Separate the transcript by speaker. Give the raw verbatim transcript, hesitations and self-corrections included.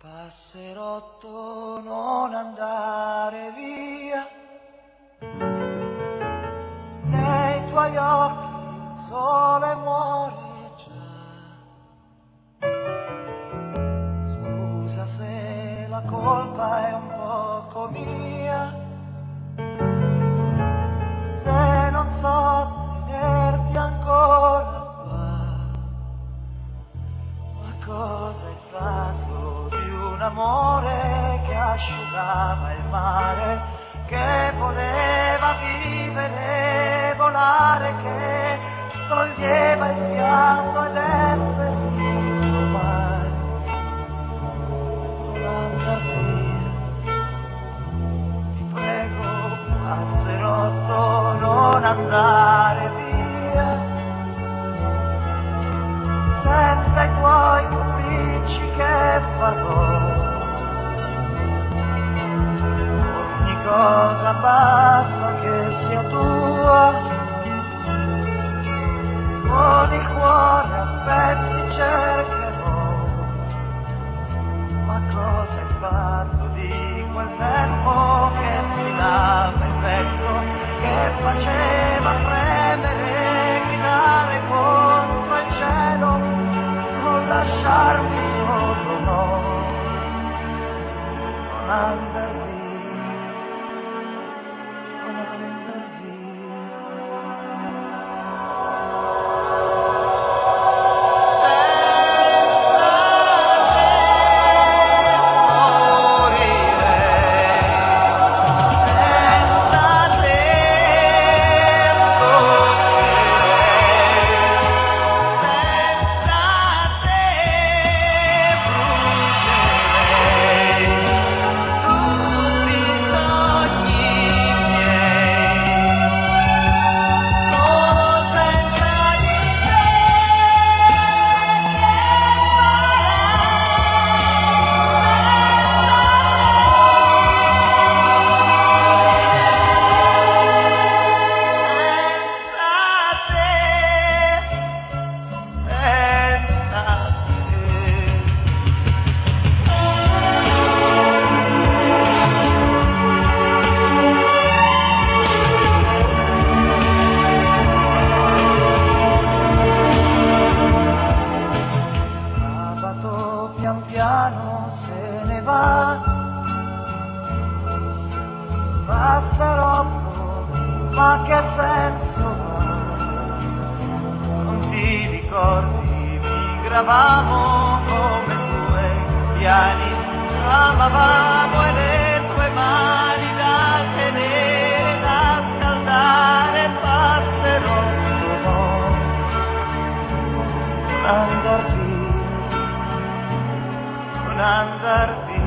Speaker 1: Passerotto, non andare via, nei tuoi occhi il sole muore già. Scusa se la colpa è un poco mia, se non so tenerti ancora qua. Ma cosa è stato di un amore che asciugava il mare, che voleva vivere, volare, che toglieva il pianto ed è finito ormai. Non andar via, ti prego, passerotto, non andare via, senza i tuoi capricci che farò. Ogni cosa basta che sia tua, con il cuore a pezzi cercherò. Ma cosa è fatto di quel tempo che si dava il petto, che faceva premere, gridare contro il cielo, non lasciarmi solo, no, non andar via, non andar via. Pian piano se ne va, passerotto, ma che senso ha? Non ti ricordi, migravamo come due piani, amavamo e le tue mani da tenere, da scaldare, passerotto, no, andar via, non andar via.